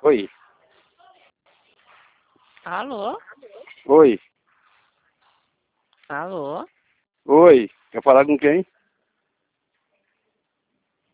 Oi, Alô? oi, Alô? oi. Quer falar com quem?